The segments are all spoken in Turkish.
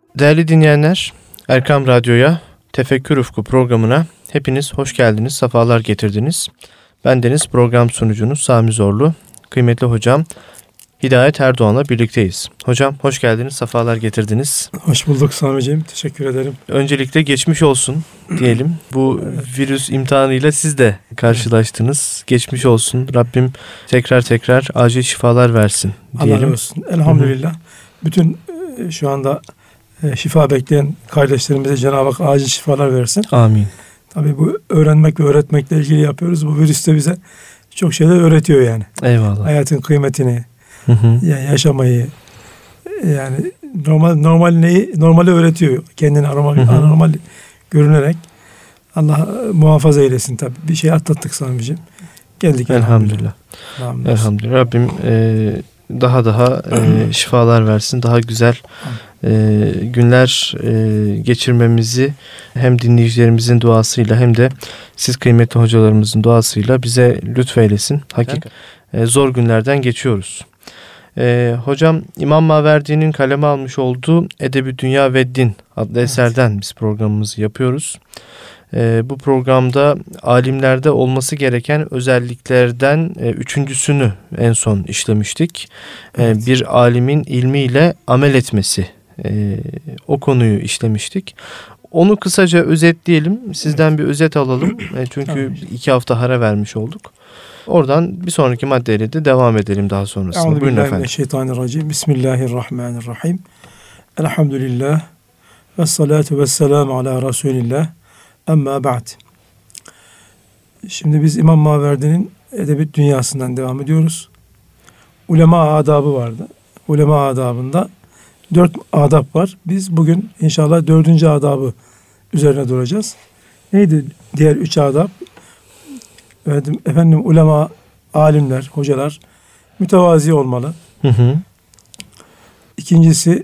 Değerli dinleyenler, Erkam Radyo'ya, Tefekkür Ufku programına hepiniz hoş geldiniz, sefalar getirdiniz. Bendeniz program sunucunuz Sami Zorlu, kıymetli hocam Hidayet Erdoğan'la birlikteyiz. Hocam hoş geldiniz, sefalar getirdiniz. Hoş bulduk Sami'ciğim, teşekkür ederim. Öncelikle geçmiş olsun diyelim. Bu virüs imtihanıyla siz de karşılaştınız. Geçmiş olsun, Rabbim tekrar acil şifalar versin diyelim. Allah razı olsun, elhamdülillah. Bütün şu anda şifa bekleyen kardeşlerimize Cenab-ı Hak acil şifalar versin. Amin. Tabii bu öğrenmek ve öğretmekle ilgili yapıyoruz. Bu virüs de bize çok şeyler öğretiyor yani. Eyvallah. Hayatın kıymetini, yani yaşamayı, yani normali öğretiyor. Kendini anormal görünerek. Allah muhafaza eylesin tabii. Bir şey atlattık Sami'ciğim. Geldik elhamdülillah. Elhamdülillah. Rabbim daha şifalar versin. Daha güzel günler geçirmemizi hem dinleyicilerimizin duasıyla hem de siz kıymetli hocalarımızın duasıyla bize lütfeylesin. Hakikaten zor günlerden geçiyoruz. Hocam İmam Maverdi'nin kaleme almış olduğu Edebi Dünya ve Din adlı eserden biz programımızı yapıyoruz. Bu programda alimlerde olması gereken özelliklerden üçüncüsünü en son işlemiştik. Evet. Bir alimin ilmiyle amel etmesi, o konuyu işlemiştik. Onu kısaca özetleyelim. Sizden bir özet alalım. Çünkü 2 hafta ara vermiş olduk. Oradan bir sonraki maddeyle de devam edelim daha sonrasında. Buyurun efendim. Euzubillahimineşşeytanirracim. Bismillahirrahmanirrahim. Elhamdülillah. Vessalatu vesselamu ala Resulillah. Amma ba'd. Şimdi biz İmam Maverdi'nin Edebiyat Dünyası'ndan devam ediyoruz. Ulema adabı vardı. Ulema adabında 4 adab var. Biz bugün inşallah 4. adabı üzerine duracağız. Neydi diğer 3 adab? Efendim ulema, alimler, hocalar mütevazi olmalı. İkincisi,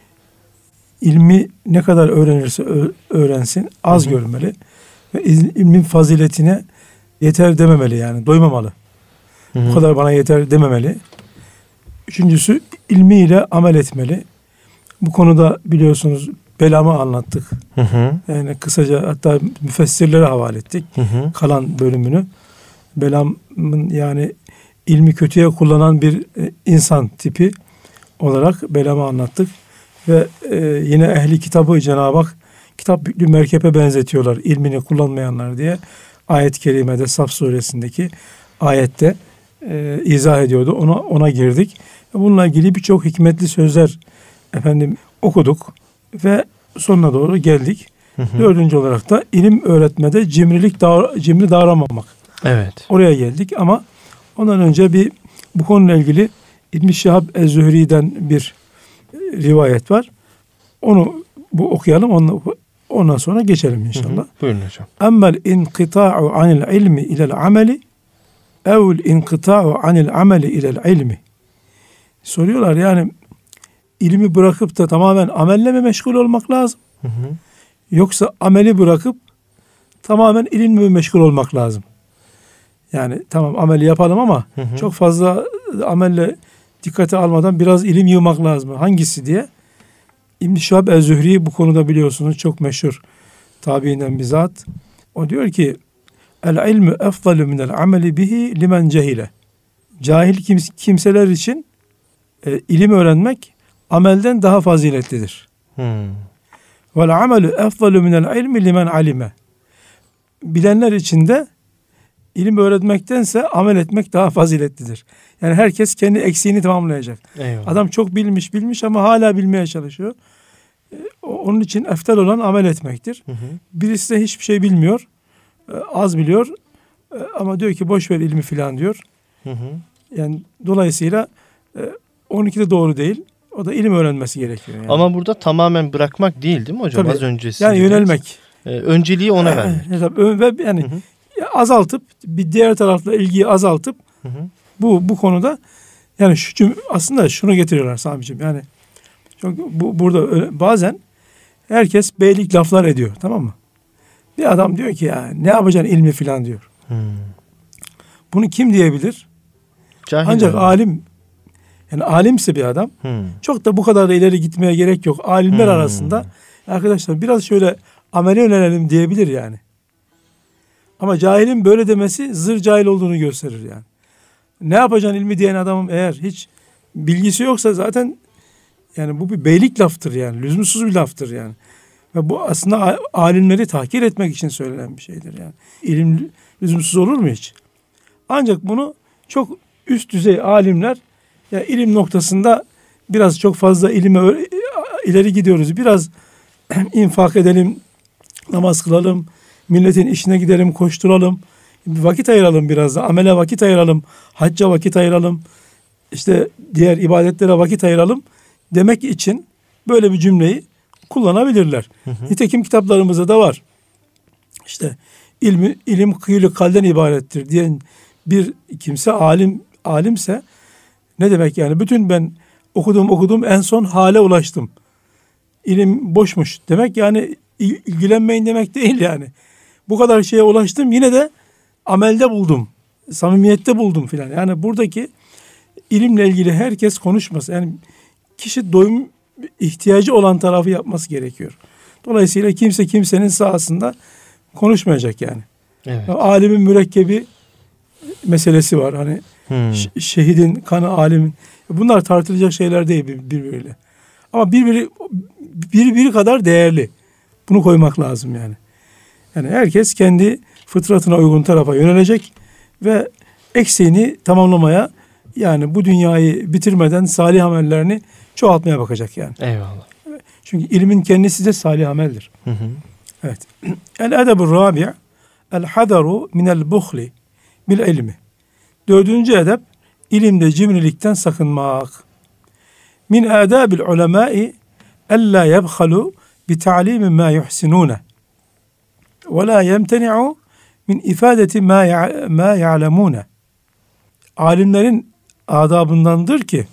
ilmi ne kadar öğrenirse öğrensin az görmeli ve ilmin faziletine yeter dememeli, yani doymamalı. Bu kadar bana yeter dememeli. Üçüncüsü, ilmiyle amel etmeli. Bu konuda biliyorsunuz Belam'ı anlattık. Yani kısaca hatta müfessirlere havale ettik. Kalan bölümünü. Belam'ın yani ilmi kötüye kullanan bir insan tipi olarak Belam'ı anlattık. Ve yine ehli kitabı Cenab-ı Hak kitap yüklü merkebe benzetiyorlar ilmini kullanmayanlar diye ayet-i kerimede Saf suresindeki ayette izah ediyordu. Ona girdik. Bununla ilgili birçok hikmetli sözler okuduk ve sonuna doğru geldik. 4. olarak da ilim öğretmede cimri davranmamak. Evet. Oraya geldik ama ondan önce bu konuyla ilgili İbn-i Şihab Ez-Zühri'den bir rivayet var. Onu okuyalım. Ondan sonra geçelim inşallah. Buyurun hocam. Emmel inkıta'u anil ilmi ilel ameli evl inkıta'u anil ameli ilel ilmi. Soruyorlar, yani ilmi bırakıp da tamamen amelle mi meşgul olmak lazım? Yoksa ameli bırakıp tamamen ilimle mi meşgul olmak lazım? Yani tamam ameli yapalım ama çok fazla amelle dikkate almadan biraz ilim yığmak lazım. Hangisi diye? İbn-i Şihab Ez-Zühri bu konuda biliyorsunuz çok meşhur tabiinden bir zat. O diyor ki el-ilmü efdalu minel ameli bihi limen cehile. Cahil kimseler için ilim öğrenmek amelden daha faziletlidir. Vel amelü efdalu minel ilmi limen alime. Bilenler için de ilim öğretmektense amel etmek daha faziletlidir. Yani herkes kendi eksiğini tamamlayacak. Eyvallah. Adam çok bilmiş ama hala bilmeye çalışıyor. Onun için eftal olan amel etmektir. Birisi de hiçbir şey bilmiyor. Az biliyor. Ama diyor ki boş ver ilmi filan diyor. Yani dolayısıyla onunki de doğru değil. O da ilim öğrenmesi gerekiyor. Yani. Ama burada tamamen bırakmak değil mi hocam? Tabii, az önce yani yönelmek. Önceliği ona vermek. Ve yani azaltıp bir diğer tarafla ilgiyi azaltıp bu konuda yani aslında şunu getiriyorlar Sami'ciğim, yani burada bazen herkes beylik laflar ediyor, tamam mı? Bir adam diyor ki ya ne yapacaksın ilmi filan diyor. Bunu kim diyebilir? Cahil ancak alim Yani alimse bir adam çok da bu kadar da ileri gitmeye gerek yok. Alimler arasında arkadaşlar biraz şöyle amele yönelelim diyebilir yani. Ama cahilin böyle demesi zır cahil olduğunu gösterir yani. Ne yapacaksın ilmi diyen adamın eğer hiç bilgisi yoksa zaten yani bu bir beylik laftır yani. Lüzumsuz bir laftır yani. Ve bu aslında alimleri tahkir etmek için söylenen bir şeydir yani. İlim lüzumsuz olur mu hiç? Ancak bunu çok üst düzey alimler ya ilim noktasında biraz çok fazla ilime ileri gidiyoruz. Biraz infak edelim, namaz kılalım, milletin işine gidelim, koşturalım. Vakit ayıralım biraz da. Amele vakit ayıralım, hacca vakit ayıralım. İşte diğer ibadetlere vakit ayıralım demek için böyle bir cümleyi kullanabilirler. Nitekim kitaplarımızda da var. İşte ilim kıyılı kalden ibarettir diyen bir kimse alimse ne demek yani? Bütün ben okudum en son hale ulaştım. İlim boşmuş demek yani ilgilenmeyin demek değil yani. Bu kadar şeye ulaştım yine de amelde buldum. Samimiyette buldum filan. Yani buradaki ilimle ilgili herkes konuşması. Yani kişi doyum ihtiyacı olan tarafı yapması gerekiyor. Dolayısıyla kimse kimsenin sahasında konuşmayacak yani. Evet. Alimin mürekkebi meselesi var. Hani şehidin kanı alimin. Bunlar tartılacak şeyler değil birbiriyle. Ama birbiri kadar değerli. Bunu koymak lazım yani. Yani herkes kendi fıtratına uygun tarafa yönelecek ve eksiğini tamamlamaya yani bu dünyayı bitirmeden salih amellerini çoğaltmaya bakacak yani. Eyvallah. Çünkü ilmin kendisi de salih ameldir. Evet. El-edebur rabi' el-hadaru minel buhli bil ilmi. Dördüncü edep ilimde cimrilikten sakınmak. Min adabil ulemai ella yebhalu bi ta'limi ma yuhsinune ve la yemteni'u min ifadeti ma ya'lemune. Alimlerin adabındandır ki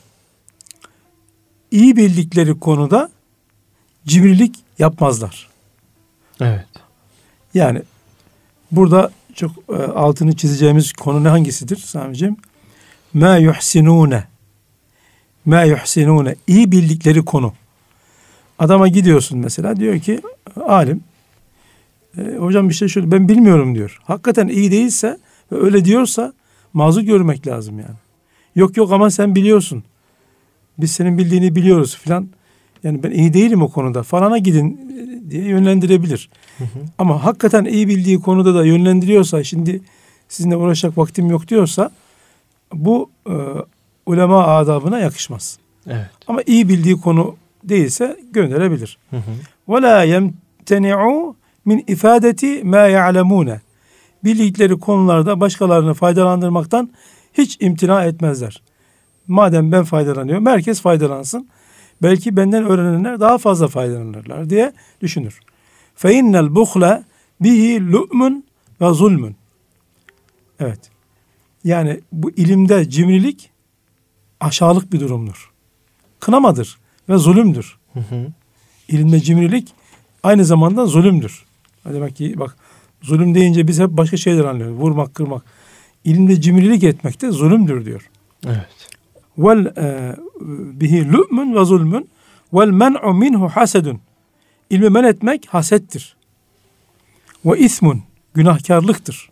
iyi bildikleri konuda cimrilik yapmazlar. Evet. Yani burada çok altını çizeceğimiz konu ne hangisidir Sami'ciğim? Ma yuhsinune. Ma yuhsinune. İyi bildikleri konu. Adama gidiyorsun mesela diyor ki alim hocam bir şey şöyle ben bilmiyorum diyor. Hakikaten iyi değilse ve öyle diyorsa mazur görmek lazım yani. Yok ama sen biliyorsun. Biz senin bildiğini biliyoruz filan. Yani ben iyi değilim o konuda falana gidin diye yönlendirebilir. Ama hakikaten iyi bildiği konuda da yönlendiriyorsa şimdi sizinle uğraşacak vaktim yok diyorsa bu ulema adabına yakışmaz. Evet. Ama iyi bildiği konu değilse gönderebilir. Ve la yemteni'u min ifadeti ma ya'lemune. Bildikleri konularda başkalarını faydalandırmaktan hiç imtina etmezler. Madem ben faydalanıyorum, herkes faydalansın. Belki benden öğrenenler daha fazla faydalanırlar diye düşünür. Fe innel buhla bihi lu'mun ve zulmun. Evet. Yani bu ilimde cimrilik aşağılık bir durumdur. Kınamadır ve zulümdür. İlimde cimrilik aynı zamanda zulümdür. Demek ki bak zulüm deyince biz hep başka şeyler anlıyoruz. Vurmak, kırmak. İlimde cimrilik etmek de zulümdür diyor. Evet. Vel bihi lu'mun ve zulmun vel men'u minhu hasedun. İlmi men etmek hasettir. Ve ismun günahkarlıktır.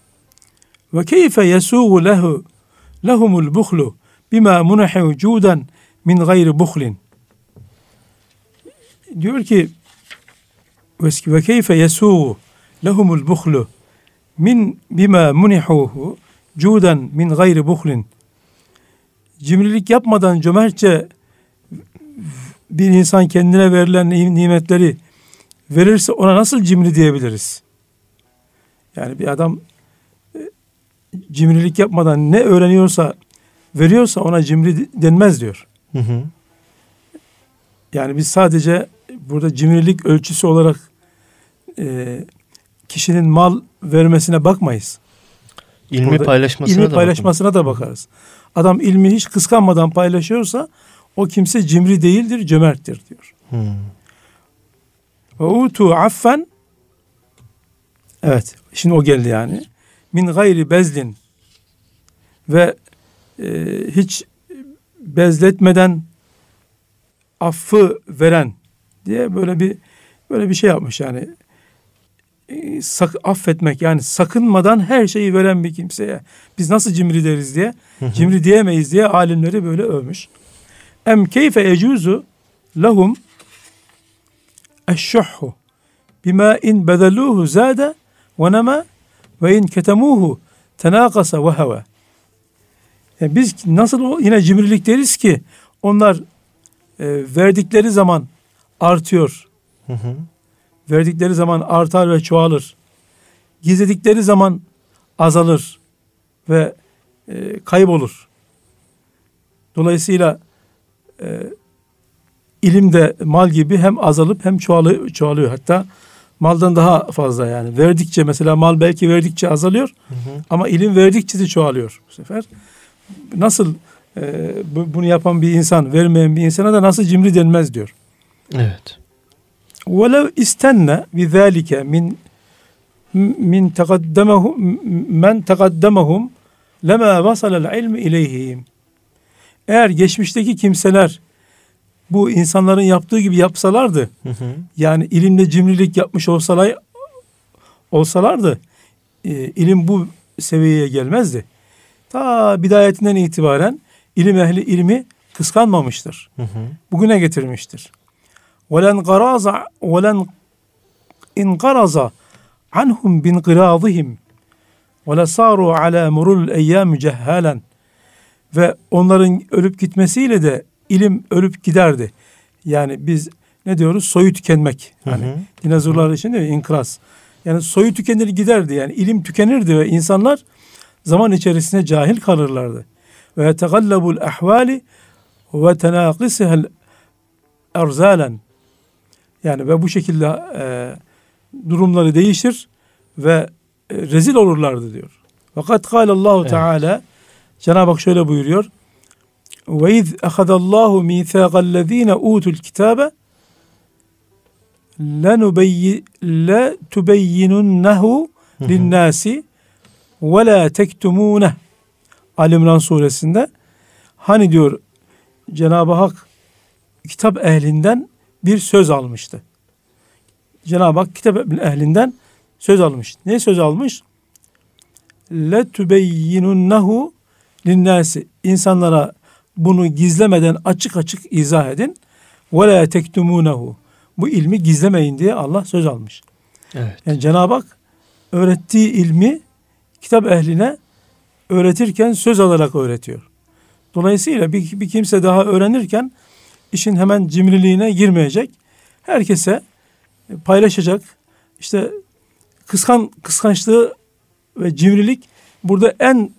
Ve keyfe yesuğu lehumul buhlu bima munahu cuden min gayri buhlin. Diyor ki ve keyfe yesuğu lehumul buhlu min bima munihuhu cuden min gayri buhlin. Cimrilik yapmadan cömertçe bir insan kendine verilen nimetleri verirse ona nasıl cimri diyebiliriz? Yani bir adam cimrilik yapmadan ne öğreniyorsa veriyorsa ona cimri denmez diyor. Yani biz sadece burada cimrilik ölçüsü olarak kişinin mal vermesine bakmayız. İlmi paylaşmasına da bakarız. Adam ilmi hiç kıskanmadan paylaşıyorsa o kimse cimri değildir, cömerttir diyor. Ve utu affen, evet şimdi o geldi yani. Min gayri bezlin ve hiç bezletmeden affı veren diye böyle bir şey yapmış yani. Affetmek yani sakınmadan her şeyi veren bir kimseye biz nasıl cimri deriz diye, cimri diyemeyiz diye alimleri böyle övmüş. Em keyfe ecuzu lahum eşşuhhu bima in bedeluhu zade ve nema ve in ketemuhu tenakasa ve heva. Yani biz nasıl yine cimrilik deriz ki onlar verdikleri zaman artıyor. Verdikleri zaman artar ve çoğalır. Gizledikleri zaman azalır ve kaybolur. Dolayısıyla ilim de mal gibi hem azalıp hem çoğalıyor. Hatta maldan daha fazla yani. Verdikçe mesela mal belki verdikçe azalıyor ama ilim verdikçe de çoğalıyor bu sefer. Nasıl bunu yapan bir insan, vermeyen bir insana da nasıl cimri denmez diyor. Evet. وَلَوْ اِسْتَنَّ بِذَٰلِكَ مِنْ تَقَدَّمَهُمْ لَمَا وَصَلَ الْعِلْمِ اِلَيْهِمْ. Eğer geçmişteki kimseler bu insanların yaptığı gibi yapsalardı, yani ilimle cimrilik yapmış olsalardı, ilim bu seviyeye gelmezdi. Ta bidayetinden itibaren ilim ehli ilmi kıskanmamıştır. Bugüne getirmiştir. وَلَنْ اِنْقَرَزَ عَنْهُمْ بِنْقِرَاضِهِمْ وَلَسَارُوا عَلَى مُرُلْ اَيَّامِ جَهَّالًا. Ve onların ölüp gitmesiyle de ilim ölüp giderdi. Yani biz ne diyoruz? Soyu tükenmek. Hani dinozorlar için diyor inkıraz. Yani soyu tükenir giderdi. Yani ilim tükenirdi ve insanlar zaman içerisinde cahil kalırlardı. Ve yetegallabul ahvali ve tenaqisihel erzalen. Yani ve bu şekilde durumları değişir ve rezil olurlardı diyor. Fakat kâlallahu Teala, Cenab-ı Hak şöyle buyuruyor. Ve iz ehadallahu mîthâgallezîne ûtul kitâbe letubeyyinunnehu linnâsi ve lâ tektumûneh. Ali İmran suresinde hani diyor Cenab-ı Hak kitap ehlinden bir söz almıştı. Cenab-ı Hak kitap ehlinden söz almış. Ne söz almış? Letubeyyinunnehu linnâsi. İnsanlara bunu gizlemeden açık açık izah edin. Ve lâ tektumûnehu. Bu ilmi gizlemeyin diye Allah söz almış. Evet. Yani Cenab-ı Hak öğrettiği ilmi kitap ehline öğretirken söz alarak öğretiyor. Dolayısıyla bir kimse daha öğrenirken işin hemen cimriliğine girmeyecek. Herkese paylaşacak. İşte kıskançlığı ve cimrilik burada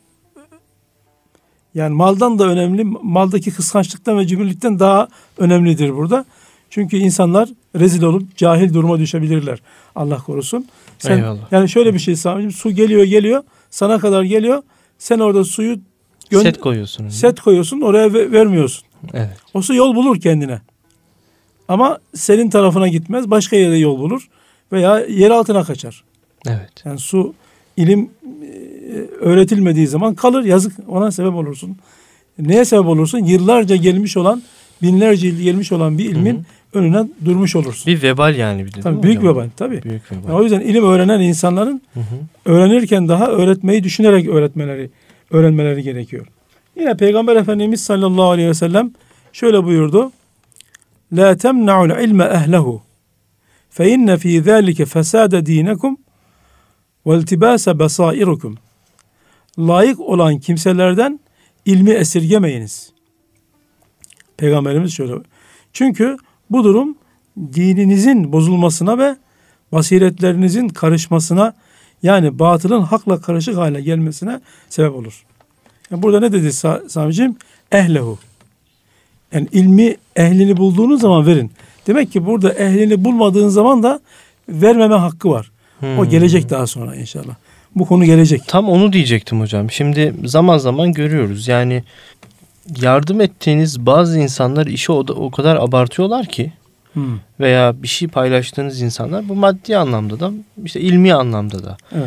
yani maldan da önemli, maldaki kıskançlıktan ve cimrilikten daha önemlidir burada. Çünkü insanlar rezil olup cahil duruma düşebilirler. Allah korusun. Eyvallah. Yani şöyle bir şey Sami'cim, su geliyor, sana kadar geliyor. Sen orada suyu set koyuyorsun, oraya vermiyorsun. Evet. O su yol bulur kendine. Ama senin tarafına gitmez, başka yere yol bulur veya yer altına kaçar. Evet. Yani ilim öğretilmediği zaman kalır, yazık, ona sebep olursun. Neye sebep olursun? Yıllarca gelmiş olan, binlerce yıl gelmiş olan bir ilmin önüne durmuş olursun. Bir vebal yani. Tabii, büyük vebal. Tabii. Büyük vebal. Yani o yüzden ilim öğrenen insanların öğrenirken daha öğretmeyi düşünerek öğrenmeleri gerekiyor. Yine Peygamber Efendimiz sallallahu aleyhi ve sellem şöyle buyurdu. La temna'ul ilme ehlehu fe inne fî zâlike fesâde dînekum ve iltibâse besâirukum. Layık olan kimselerden ilmi esirgemeyiniz. Peygamberimiz şöyle. Çünkü bu durum dininizin bozulmasına ve basiretlerinizin karışmasına, yani batılın hakla karışık hale gelmesine sebep olur. Yani burada ne dedi Sami'ciğim? Ehlehu. Yani ilmi ehlini bulduğunuz zaman verin. Demek ki burada ehlini bulmadığın zaman da vermeme hakkı var. O gelecek daha sonra inşallah. Bu konu gelecek. Tam onu diyecektim hocam. Şimdi zaman zaman görüyoruz. Yani yardım ettiğiniz bazı insanlar işi o kadar abartıyorlar ki veya bir şey paylaştığınız insanlar bu maddi anlamda da işte ilmi anlamda da. Evet.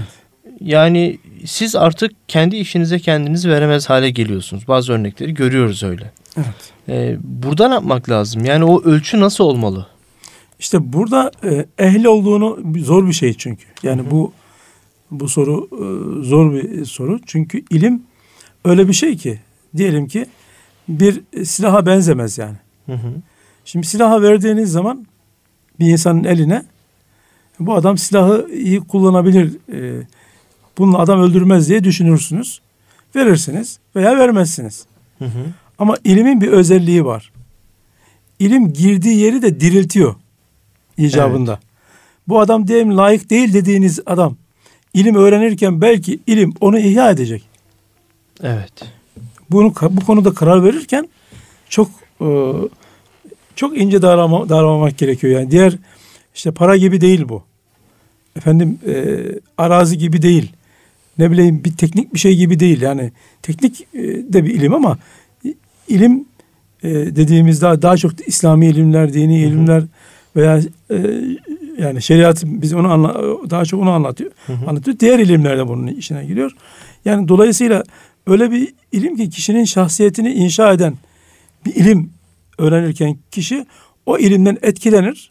Yani siz artık kendi işinize kendiniz veremez hale geliyorsunuz. Bazı örnekleri görüyoruz öyle. Evet. Burada ne yapmak lazım? Yani o ölçü nasıl olmalı? İşte burada ehli olduğunu zor bir şey çünkü. Yani bu soru zor bir soru. Çünkü ilim öyle bir şey ki diyelim ki bir silaha benzemez yani. Şimdi silahı verdiğiniz zaman bir insanın eline bu adam silahı iyi kullanabilir, bununla adam öldürmez diye düşünürsünüz. Verirsiniz veya vermezsiniz. Ama ilimin bir özelliği var. İlim girdiği yeri de diriltiyor icabında. Evet. Bu adam diyelim layık değil dediğiniz adam ilim öğrenirken belki ilim onu ihya edecek. Evet. Bu konuda karar verirken çok ince davranmak gerekiyor. Yani diğer işte para gibi değil bu. Efendim arazi gibi değil. Ne bileyim bir teknik bir şey gibi değil. Yani teknik de bir ilim ama ilim dediğimizde daha çok İslami ilimler, dini ilimler veya yani şeriat biz onu daha çok onu anlatıyor. Anlatıyor. Diğer ilimler de bunun içine giriyor. Yani dolayısıyla öyle bir ilim ki kişinin şahsiyetini inşa eden bir ilim öğrenirken kişi o ilimden etkilenir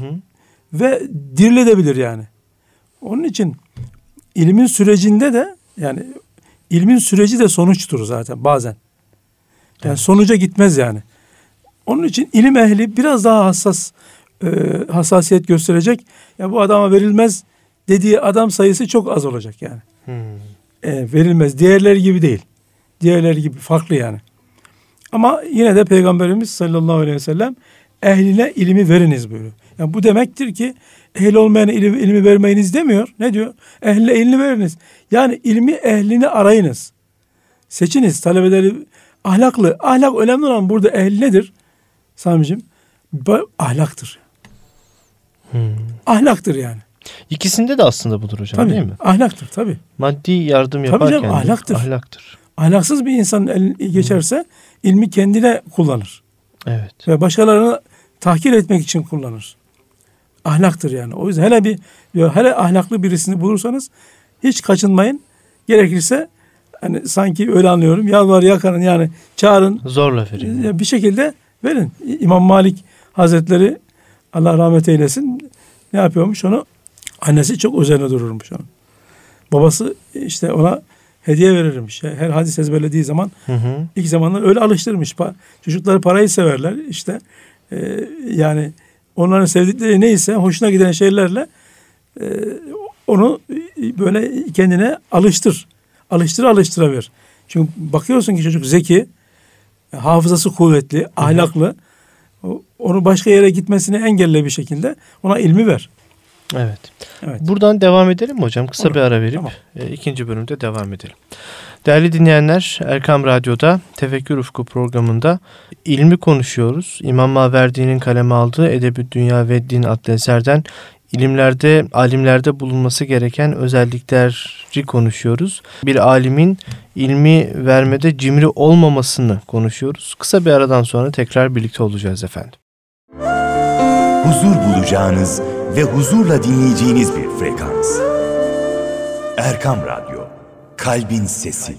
ve dirilebilir yani. Onun için ilmin sürecinde de yani ilmin süreci de sonuçtur zaten bazen. Yani sonuca gitmez yani. Onun için ilim ehli biraz daha hassasiyet gösterecek. Ya bu adama verilmez dediği adam sayısı çok az olacak yani. Verilmez. Diğerleri gibi değil. Diğerleri gibi farklı yani. Ama yine de Peygamberimiz sallallahu aleyhi ve sellem ehline ilmi veriniz buyuruyor. Yani bu demektir ki ehli olmayana ilmi vermeyiniz demiyor. Ne diyor? Ehline ilmi veriniz. Yani ilmi ehlini arayınız. Seçiniz talebeleri ahlaklı. Ahlak önemli olan burada ehli nedir? Sami'cim ahlaktır. Ahlaktır yani. İkisinde de aslında budur hocam, tabii, değil mi? Ahlaktır tabii. Maddi yardım yaparken tabii canım, ahlaktır. Ahlaksız bir insan geçerse ilmi kendine kullanır. Evet. Ve başkalarını tahkir etmek için kullanır. Ahlaktır yani. O yüzden hele ahlaklı birisini bulursanız hiç kaçınmayın. Gerekirse hani sanki öyle anlıyorum. Yalvar yakarın yani çağırın. Zorla verin. Bir şekilde verin. İmam Malik Hazretleri Allah rahmet eylesin ne yapıyormuş onu? Annesi çok üzerine dururmuş onu. Babası işte ona hediye verirmiş. Her hadis ezberlediği zaman ilk zamanlar öyle alıştırmış. Çocukları parayı severler. İşte yani onların sevdikleri neyse hoşuna giden şeylerle onu böyle kendine alıştıra ver. Çünkü bakıyorsun ki çocuk zeki, hafızası kuvvetli, ahlaklı. Onu başka yere gitmesini engelle bir şekilde ona ilmi ver. Evet. Buradan devam edelim mi hocam? Kısa olur. Bir ara verip Tamam. İkinci bölümde devam edelim. Değerli dinleyenler, Erkam Radyo'da Tefekkür Ufku programında ilmi konuşuyoruz. İmam Maverdi'nin kaleme aldığı Edeb-i Dünya ve Din adlı eserden ilimlerde, alimlerde bulunması gereken özellikleri konuşuyoruz. Bir alimin ilmi vermede cimri olmamasını konuşuyoruz. Kısa bir aradan sonra tekrar birlikte olacağız efendim. Huzur bulacağınız ve huzurla dinleyeceğiniz bir frekans. Erkam Radyo, Kalbin Sesi.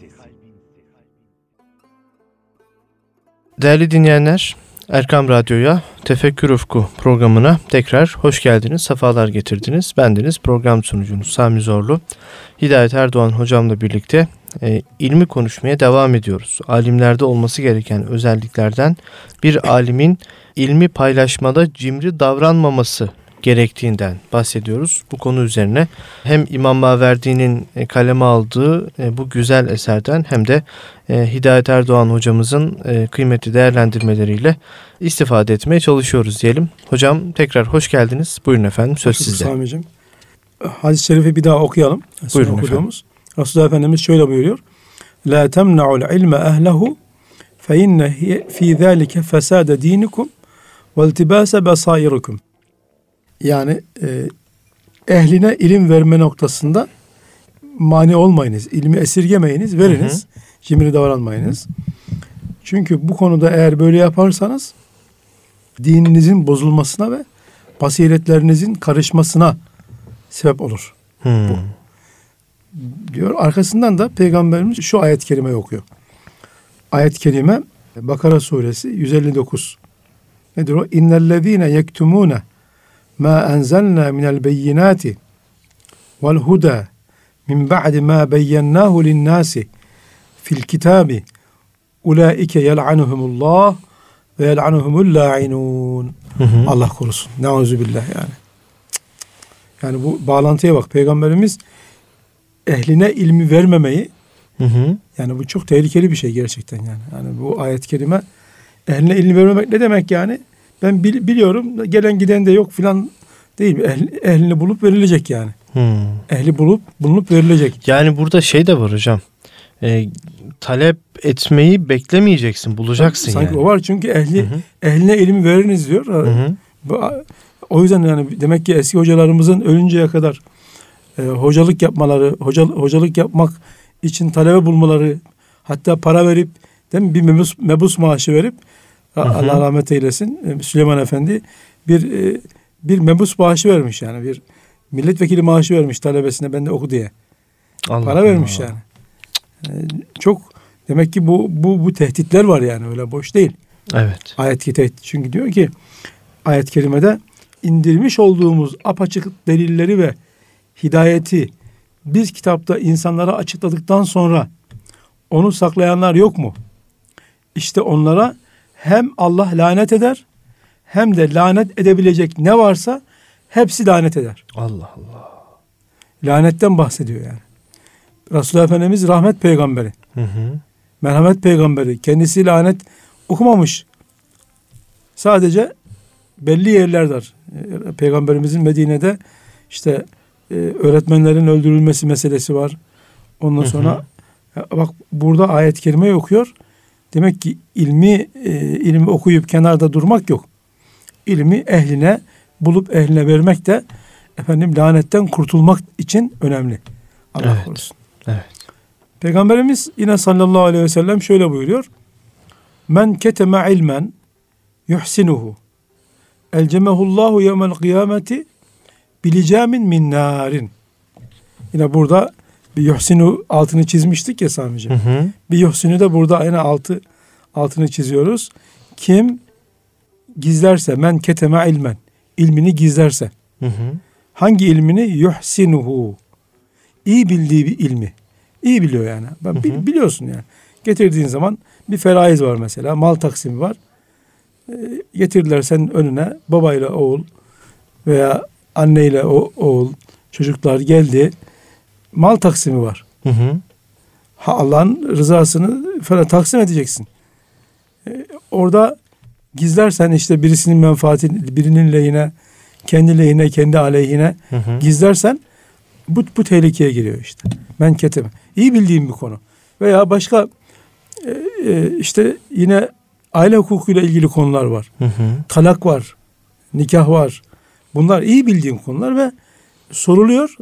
Değerli dinleyenler, Erkam Radyo'ya, Tefekkür Ufku programına tekrar hoş geldiniz, sefalar getirdiniz. Bendeniz program sunucunuz Sami Zorlu. Hidayet Erdoğan hocamla birlikte ilmi konuşmaya devam ediyoruz. Alimlerde olması gereken özelliklerden bir alimin ilmi paylaşmada cimri davranmaması gerektiğinden bahsediyoruz. Bu konu üzerine hem İmam Maverdi'nin kaleme aldığı bu güzel eserden hem de Hidayet Erdoğan hocamızın kıymetli değerlendirmeleriyle istifade etmeye çalışıyoruz diyelim. Hocam tekrar hoş geldiniz. Buyurun efendim, söz sizde. Sami'cim. Hadis-i şerifi bir daha okuyalım. Buyurun efendim. Resulullah Efendimiz şöyle buyuruyor. La temna'ul ilme ehlehu fe inne fi zâlike fesâde dînikum ve iltibâse besâirikum. Yani ehline ilim verme noktasında mani olmayınız. İlmi esirgemeyiniz, veriniz. Cimri davranmayınız. Çünkü bu konuda eğer böyle yaparsanız dininizin bozulmasına ve basiretlerinizin karışmasına sebep olur. Bu. Diyor. Arkasından da Peygamberimiz şu ayet-i kerimeyi okuyor. Ayet-i kerime Bakara suresi 159. Nedir o? İnnellezîne yektumûne mâ enzelnâ minel beyinâti vel hudâ min ba'di mâ beyyennâhu linnâsi fil kitâbi ulaike yel'anuhumullah ve yel'anuhumul la'inûn. Allah korusun. Neuzubillah yani. Yani bu bağlantıya bak. Peygamberimiz ehline ilmi vermemeyi, yani bu çok tehlikeli bir şey gerçekten yani. Yani bu ayet-i kerime ehline ilmi vermemek ne demek yani? Ben biliyorum, gelen giden de yok filan değil. Ehlini bulup verilecek yani. Ehli bulunup verilecek. Yani burada şey de var hocam. Talep etmeyi beklemeyeceksin, bulacaksın sanki yani. O var çünkü ehline ilmi veriniz diyor. O yüzden yani demek ki eski hocalarımızın ölünceye kadar hocalık yapmaları, hocalık yapmak için talebe bulmaları, hatta para verip, değil mi, bir mebus maaşı verip, Allah rahmet eylesin, Süleyman Efendi bir mebus maaşı vermiş yani, bir milletvekili maaşı vermiş talebesine, ben de oku diye. Allah para vermiş yani. Çok demek ki bu tehditler var yani, öyle boş değil. Evet. Ayet-i tehdit. Çünkü diyor ki ayet-i kerimede indirmiş olduğumuz apaçık delilleri ve hidayeti biz kitapta insanlara açıkladıktan sonra onu saklayanlar yok mu? İşte onlara hem Allah lanet eder, hem de lanet edebilecek ne varsa hepsi lanet eder. Allah Allah. Lanetten bahsediyor yani. Resulullah Efendimiz rahmet peygamberi. Merhamet peygamberi. Kendisi lanet okumamış. Sadece belli yerlerdir. Peygamberimizin Medine'de işte öğretmenlerin öldürülmesi meselesi var. Ondan sonra bak burada ayet-i kerimeyi okuyor. Demek ki ilmi okuyup kenarda durmak yok. İlmi ehline bulup ehline vermek de lanetten kurtulmak için önemli. Allah korusun. Evet. Peygamberimiz yine sallallahu aleyhi ve sellem şöyle buyuruyor. Men keteme ilmen yuhsinuhu elcemehullahu yevmel kıyameti bilicamin min narin. Yine burada bir yuhsinu altını çizmiştik ya Sami'ciğim. Bir yuhsinu da burada yine altını çiziyoruz. Kim gizlerse, men keteme ilmen, ilmini gizlerse. Hangi ilmini? Yuhsinuhu. İyi bildiği bir ilmi. İyi biliyor yani. Biliyorsun yani. Getirdiğin zaman bir feraiz var mesela. Mal taksimi var. Getirdiler senin önüne, babayla oğul veya anneyle oğul, çocuklar geldi. Mal taksimi var. Allah'ın rızasını falan taksim edeceksin. Orada gizlersen işte birisinin menfaati, birinin lehine, kendi lehine, kendi aleyhine gizlersen bu tehlikeye giriyor işte. Men keteme. İyi bildiğim bir konu. Veya başka işte yine aile hukukuyla ilgili konular var. Talak var. Nikah var. Bunlar iyi bildiğim konular ve soruluyor.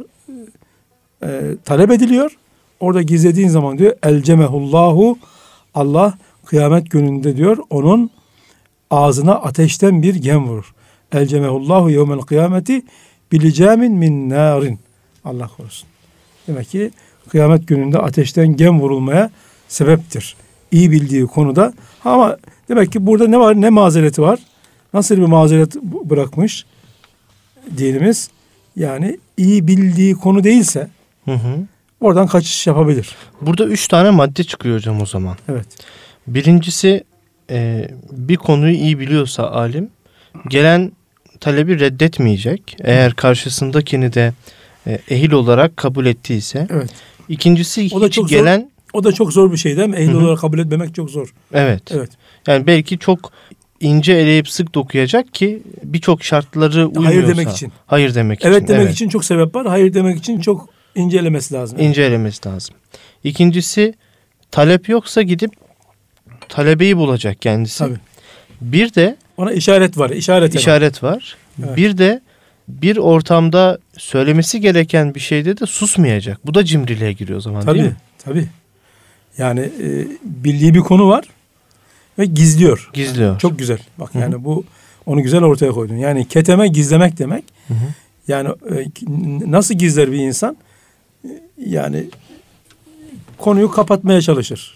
Talep ediliyor. Orada gizlediğin zaman diyor elcemehullahu, Allah kıyamet gününde diyor onun ağzına ateşten bir gem vurur. Elcemehullahu yevmel kıyameti bilicamin min narin. Allah korusun. Demek ki kıyamet gününde ateşten gem vurulmaya sebeptir. İyi bildiği konuda. Ama demek ki burada ne var? Ne mazereti var? Nasıl bir mazeret bırakmış dinimiz? Yani iyi bildiği konu değilse oradan kaçış yapabilir. Burada 3 tane madde çıkıyor hocam o zaman. Evet. Birincisi bir konuyu iyi biliyorsa alim gelen talebi reddetmeyecek. Eğer karşısındakini de ehil olarak kabul ettiyse. Evet. İkincisi o da hiç çok gelen... Zor, o da çok zor bir şey değil mi? Ehil olarak kabul etmemek çok zor. Evet. Evet. Yani belki çok ince eleyip sık dokuyacak ki birçok şartları uymuyorsa. Hayır demek için. Hayır demek için. Evet demek için çok sebep var. Hayır demek için çok incelemesi lazım. İncelemesi lazım. İkincisi talep yoksa gidip talebeyi bulacak kendisi. Tabii. Bir de ona işaret var. İşaret var. Evet. Bir de bir ortamda söylemesi gereken bir şeyde de susmayacak. Bu da cimriliğe giriyor o zaman, değil mi? Tabii. Yani bildiği bir konu var ve gizliyor. Gizliyor. Çok güzel. Bak yani bu onu güzel ortaya koydun. Yani keteme gizlemek demek. Yani nasıl gizler bir insan? Yani konuyu kapatmaya çalışır.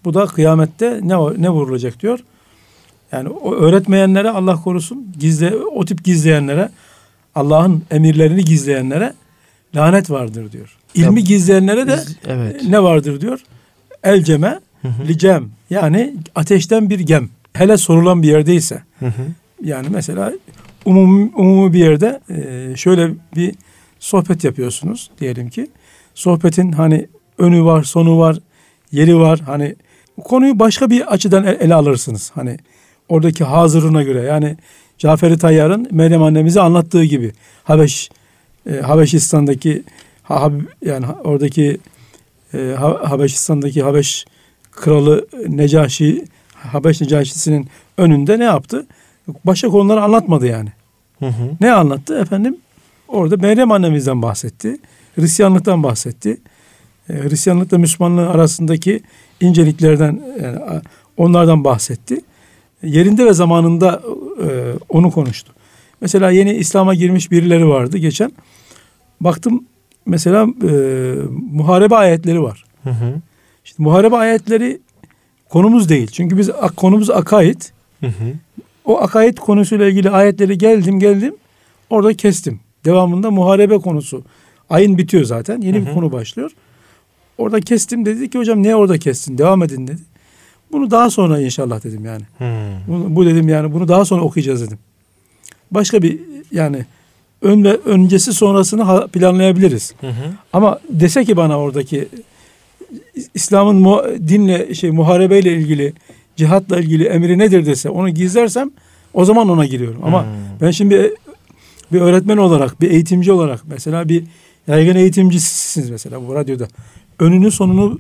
Bu da kıyamette ne vurulacak diyor. Yani o öğretmeyenlere Allah korusun, o tip gizleyenlere, Allah'ın emirlerini gizleyenlere lanet vardır diyor. İlmi gizleyenlere de ne vardır diyor? Elceme, licem, yani ateşten bir gem. Hele sorulan bir yerdeyse. Yani mesela umumi bir yerde şöyle bir sohbet yapıyorsunuz diyelim ki. Sohbetin hani önü var, sonu var, yeri var. Hani konuyu başka bir açıdan ele alırsınız. Hani oradaki hazırına göre, yani Cafer-i Tayyar'ın Meryem annemize anlattığı gibi Habeşistan'daki yani oradaki Habeşistan'daki Habeş kralı Necaşi, Habeş Necaşisi'nin önünde ne yaptı? Başka konuları anlatmadı yani. Ne anlattı efendim? Orada Meryem annemizden bahsetti. Hristiyanlıktan bahsetti. Hristiyanlıkla Müslümanlığın arasındaki inceliklerden, yani onlardan bahsetti. Yerinde ve zamanında onu konuştu. Mesela yeni İslam'a girmiş birileri vardı geçen. Baktım mesela muharebe ayetleri var. İşte muharebe ayetleri konumuz değil. Çünkü biz konumuz akaid. O akaid konusuyla ilgili ayetleri geldim orada kestim. Devamında muharebe konusu. Ayın bitiyor zaten. Yeni bir konu başlıyor. Orada kestim, dedi ki hocam niye orada kestin? Devam edin dedi. Bunu daha sonra inşallah dedim yani. Bu dedim yani bunu daha sonra okuyacağız dedim. Başka bir yani öncesi sonrasını planlayabiliriz. Ama dese ki bana oradaki İslam'ın dinle muharebeyle ilgili, cihatla ilgili emri nedir dese, onu gizlersem o zaman ona giriyorum. Ama ben şimdi bir öğretmen olarak, bir eğitimci olarak, mesela bir yaygın eğitimcisiniz mesela bu radyoda. Önünü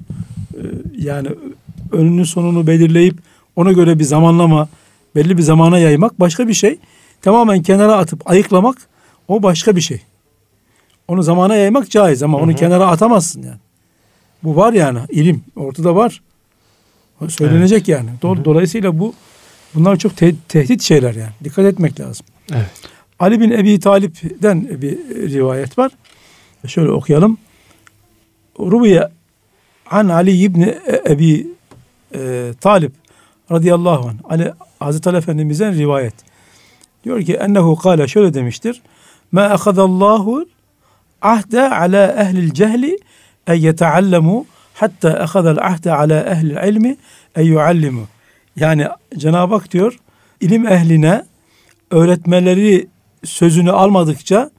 sonunu belirleyip ona göre bir zamanlama, belli bir zamana yaymak başka bir şey. Tamamen kenara atıp ayıklamak o başka bir şey. Onu zamana yaymak caiz ama onu kenara atamazsın yani. Bu var yani, ilim ortada var. Söylenecek yani. Dolayısıyla bunlar çok tehdit şeyler yani. Dikkat etmek lazım. Evet. Ali bin Ebi Talip'den bir rivayet var. Şöyle okuyalım. Rubiye an Ali ibn Ebi Talip radıyallahu anh. Hazreti Ali Efendimiz'den rivayet. Diyor ki ennehu kâle, şöyle demiştir. Ma ahadallahu ahde ala ehlil cehli en yeteallemu hatta ahadal ahde ala ehlil ilmi en yuallimu. Yani Cenab-ı Hak diyor, ilim ehline öğretmeleri sözünü almadıkça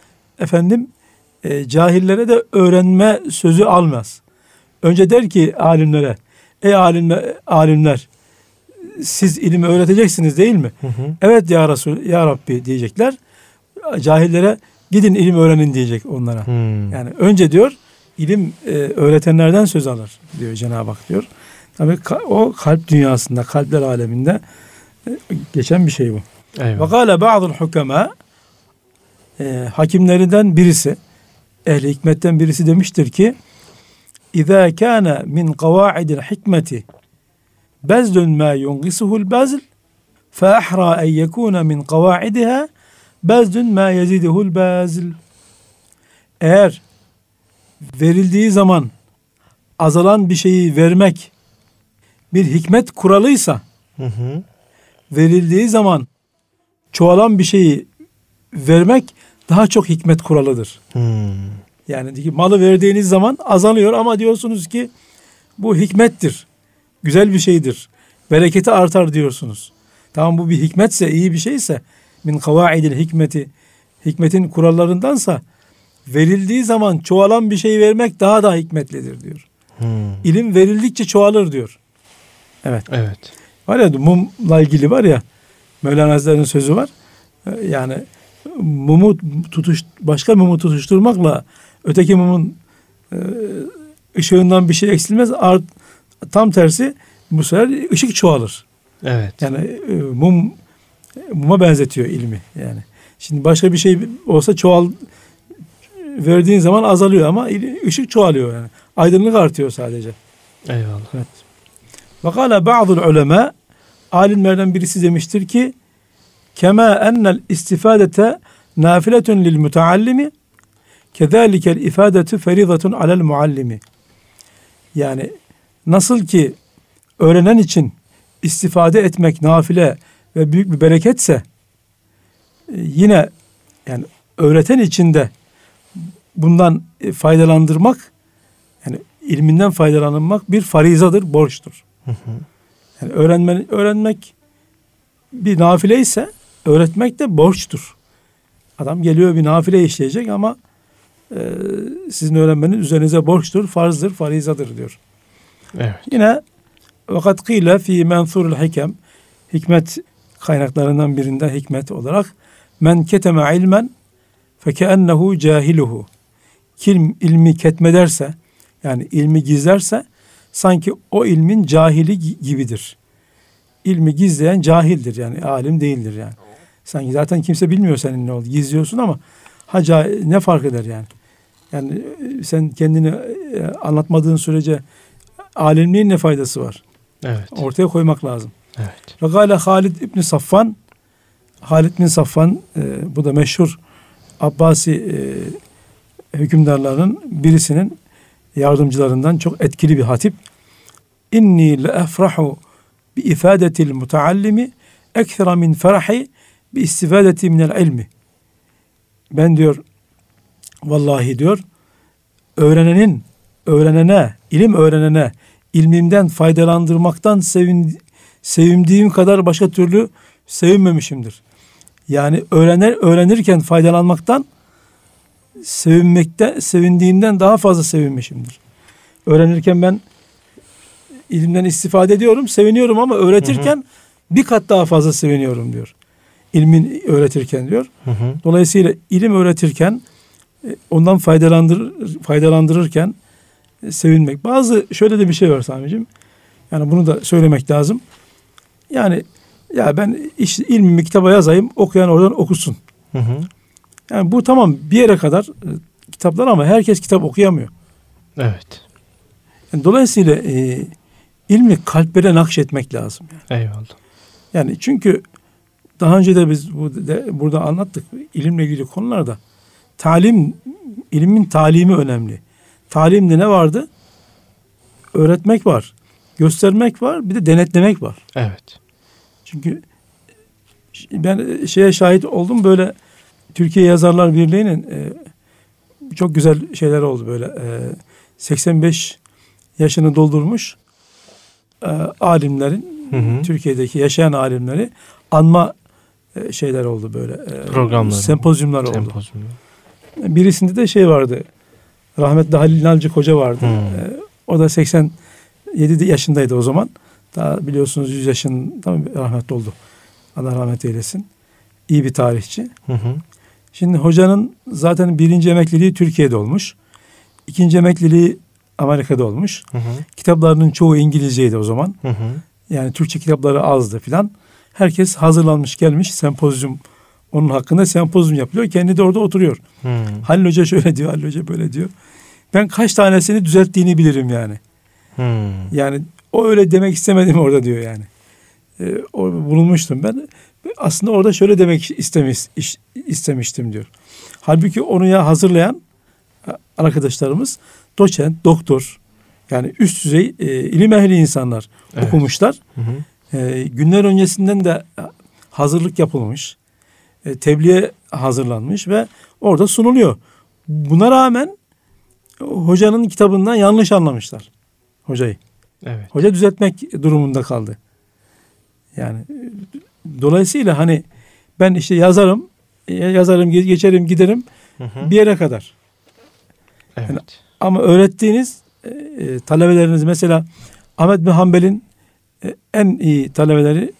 cahillere de öğrenme sözü almaz. Önce der ki alimlere, ey alimler siz ilmi öğreteceksiniz değil mi? Evet ya Resul, ya Rabbi diyecekler. Cahillere gidin ilim öğrenin diyecek onlara. Yani önce diyor ilim öğretenlerden söz alır diyor Cenab-ı Hak diyor. Tabii o kalp dünyasında, kalpler aleminde geçen bir şey bu. Ve kâle ba'dul hukemâ, hakimlerinden birisi, ehli hikmetten birisi demiştir ki İzâ kâne min kavâidil hikmeti bezlun mâ yungisuhul bezl fe ahrâ en yekûne min kavâidihâ bezlun mâ yeziduhul bezl. Eğer verildiği zaman azalan bir şeyi vermek bir hikmet kuralıysa, verildiği zaman çoğalan bir şeyi vermek daha çok hikmet kuralıdır. Yani malı verdiğiniz zaman azalıyor ama diyorsunuz ki bu hikmettir, güzel bir şeydir, bereketi artar diyorsunuz. Tamam, bu bir hikmetse, iyi bir şeyse, min kavaidil hikmeti, hikmetin kurallarındansa, verildiği zaman çoğalan bir şey vermek daha da hikmetlidir diyor. İlim verildikçe çoğalır diyor. Evet. Var ya, mumla ilgili var ya, Mevlana Hazretleri'nin sözü var. Yani başka mumu tutuşturmakla öteki mumun ışığından bir şey eksilmez. Tam tersi, bu sefer ışık çoğalır. Evet. Yani muma benzetiyor ilmi yani. Şimdi başka bir şey olsa verdiğin zaman azalıyor ama ışık çoğalıyor yani. Aydınlık artıyor sadece. Eyvallah. Evet. Ve kâle ba'dul ulema, alimlerden birisi demiştir ki kema ennel istifadete nafiletun lil müteallimi kezalikel ifadetu feridatun alel muallimi. Yani nasıl ki öğrenen için istifade etmek nafile ve büyük bir bereketse, yine yani öğreten için de bundan faydalandırmak, yani ilminden faydalanmak bir farizadır, borçtur. Yani öğrenmek bir nafile ise öğretmek de borçtur. Adam geliyor bir nafile işleyecek ama sizin öğrenmeniz üzerinize borçtur, farzdır, farizadır diyor. Evet. Yine vakat kıyle fi mensurul hikem, hikmet kaynaklarından birinde hikmet olarak men keteme ilmen fekeennehu cahiluhu. Kim ilmi ketmederse, yani ilmi gizlerse sanki o ilmin cahili gibidir. İlmi gizleyen cahildir, yani alim değildir yani. Sanki zaten kimse bilmiyor senin ne oldu. Gizliyorsun ama ne fark eder yani? Yani sen kendini anlatmadığın sürece alimliğin ne faydası var? Evet. Ortaya koymak lazım. Evet. Ve gâle Halid İbni Safvan, Halid bin Safvan bu da meşhur Abbasi hükümdarlarının birisinin yardımcılarından, çok etkili bir hatip. İnni le efrahu bi ifadetil mutaallimi ekthera min ferahi bi istifadeti minel ilmi. Ben diyor, vallahi diyor, ilim öğrenene ilmimden faydalandırmaktan sevindiğim kadar başka türlü sevinmemişimdir. Yani öğrenirken faydalanmaktan sevindiğimden daha fazla sevinmişimdir. Öğrenirken ben ilimden istifade ediyorum, seviniyorum ama öğretirken bir kat daha fazla seviniyorum diyor. İlmin öğretirken diyor. Dolayısıyla ilim öğretirken, ondan faydalandırırken sevinmek. Şöyle de bir şey var Sami'cim. Yani bunu da söylemek lazım. Yani ya ben ilmimi kitaba yazayım, okuyan oradan okusun. Yani bu tamam bir yere kadar kitaplar, ama herkes kitap okuyamıyor. Evet. Yani dolayısıyla ilmi kalplere nakşetmek lazım. Yani. Eyvallah. Yani çünkü daha önce de biz burada anlattık ilimle ilgili konularda. İlmin talimi önemli. Talimde ne vardı? Öğretmek var, göstermek var, bir de denetlemek var. Evet. Çünkü ben şahit oldum, böyle Türkiye Yazarlar Birliği'nin çok güzel şeyler oldu böyle. 85 yaşını doldurmuş alimlerin, Türkiye'deki yaşayan alimleri anma şeyler oldu böyle. Programlar. Sempozyumlar oldu. Birisinde de vardı. Rahmetli Halil Nalcık Hoca vardı. O da 87 yaşındaydı o zaman. Daha biliyorsunuz 100 yaşında rahmetli oldu. Allah rahmet eylesin. İyi bir tarihçi. Şimdi hocanın zaten birinci emekliliği Türkiye'de olmuş. İkinci emekliliği Amerika'da olmuş. Kitaplarının çoğu İngilizceydi o zaman. Yani Türkçe kitapları azdı filan. Herkes hazırlanmış gelmiş, sempozyum, onun hakkında sempozyum yapılıyor. Kendi de orada oturuyor. Halil Hoca şöyle diyor, Halil Hoca böyle diyor. Ben kaç tanesini düzelttiğini bilirim yani. Yani o öyle demek istemedim orada diyor yani. Bulunmuştum ben. Aslında orada şöyle demek istemiştim diyor. Halbuki onu hazırlayan arkadaşlarımız doçent, doktor, yani üst düzey ilim ehli insanlar okumuşlar. Günler öncesinden de hazırlık yapılmış. Tebliğe hazırlanmış ve orada sunuluyor. Buna rağmen hocanın kitabından yanlış anlamışlar hocayı. Evet. Hoca düzeltmek durumunda kaldı. Yani dolayısıyla hani ben yazarım, geçerim, giderim bir yere kadar. Evet. Yani, ama öğrettiğiniz talebeleriniz, mesela Ahmed bin Hanbel'in en iyi talebeleri,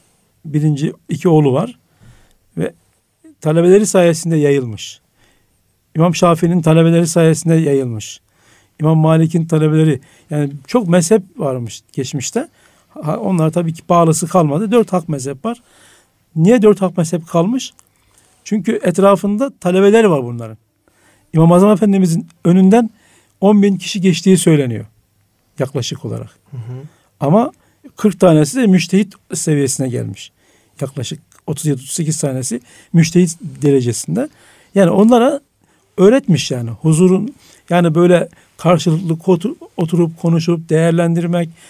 iki oğlu var ve talebeleri sayesinde yayılmış. İmam Şafii'nin talebeleri sayesinde yayılmış. İmam Malik'in talebeleri, yani çok mezhep varmış geçmişte. Onlar tabii ki pahalısı kalmadı. 4 hak mezhep var. Niye 4 hak mezhep kalmış? Çünkü etrafında talebeler var bunların. İmam-ı Azam Efendimizin önünden 10.000 kişi geçtiği söyleniyor. Yaklaşık olarak. Ama 40 tanesi de müştehit seviyesine gelmiş. Yaklaşık 37-38 tanesi müştehit derecesinde. Yani onlara öğretmiş yani. Huzurun, yani böyle karşılıklı oturup konuşup değerlendirmek,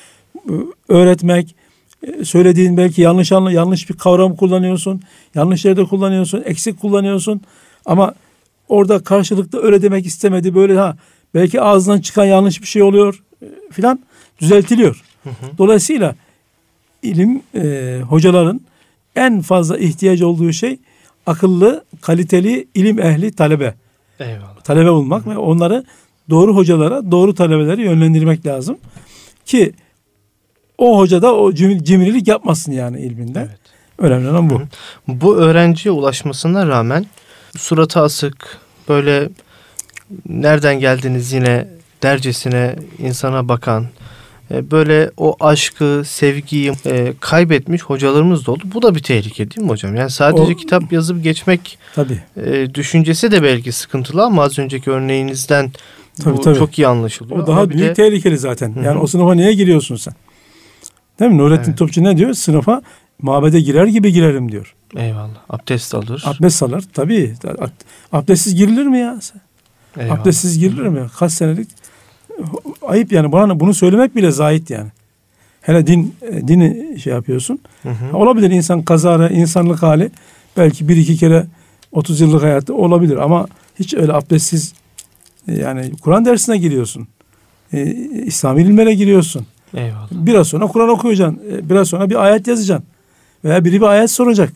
öğretmek, söylediğin belki yanlış bir kavram kullanıyorsun, yanlış yerde kullanıyorsun, eksik kullanıyorsun ama orada karşılıklı öyle demek istemedi, böyle belki ağzından çıkan yanlış bir şey oluyor filan, düzeltiliyor. Dolayısıyla ilim hocaların en fazla ihtiyacı olduğu şey akıllı, kaliteli ilim ehli talebe. Eyvallah. Talebe bulmak ve onları doğru hocalara, doğru talebeleri yönlendirmek lazım ki o hoca da o cimrilik yapmasın yani ilminde. Evet. Önemli olan bu. Bu öğrenciye ulaşmasına rağmen suratı asık, böyle nereden geldiniz yine dercesine insana bakan, böyle o aşkı, sevgiyi kaybetmiş hocalarımız da oldu. Bu da bir tehlike değil mi hocam? Yani sadece kitap yazıp geçmek tabii. Düşüncesi de belki sıkıntılı ama az önceki örneğinizden tabii. Çok iyi anlaşılıyor. O daha büyük tehlikeli zaten. Yani o sınıfa niye giriyorsun sen? Değil mi? Nurettin Topçu ne diyor? Sınıfa mabede girer gibi girerim diyor. Eyvallah. Abdest alır. Abdest alır. Tabii. Abdestsiz girilir mi ya? Eyvallah. Abdestsiz girilir mi? Kaç senelik? Ayıp yani. Bunu söylemek bile zahit yani. Hele dini şey yapıyorsun. Olabilir insan kazara, insanlık hali. Belki 1-2 kere 30 yıllık hayatta olabilir ama hiç öyle abdestsiz yani Kur'an dersine giriyorsun. İslami ilimlere giriyorsun. Eyvallah. Biraz sonra Kur'an okuyacaksın. Biraz sonra bir ayet yazacaksın. Veya biri bir ayet soracak.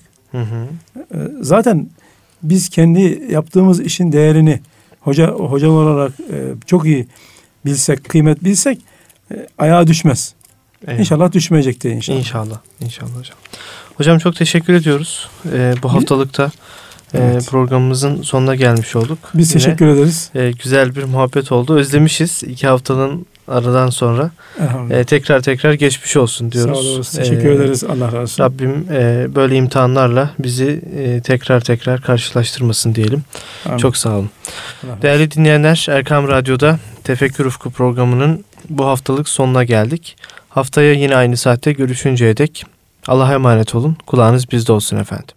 Zaten biz kendi yaptığımız işin değerini hoca olarak çok iyi bilsek, kıymet bilsek ayağa düşmez. Eyvallah. İnşallah düşmeyecektir inşallah. İnşallah hocam. Hocam çok teşekkür ediyoruz. Bu haftalıkta programımızın sonuna gelmiş olduk. Biz teşekkür ederiz. Güzel bir muhabbet oldu. Özlemişiz 2 haftanın aradan sonra. Tekrar geçmiş olsun diyoruz. Sağ olun. Teşekkür ederiz. Allah razı olsun. Rabbim böyle imtihanlarla bizi tekrar karşılaştırmasın diyelim. Amin. Çok sağ olun. Değerli dinleyenler, Erkam Radyo'da Tefekkür Ufku programının bu haftalık sonuna geldik. Haftaya yine aynı saatte görüşünceye dek Allah'a emanet olun. Kulağınız bizde olsun efendim.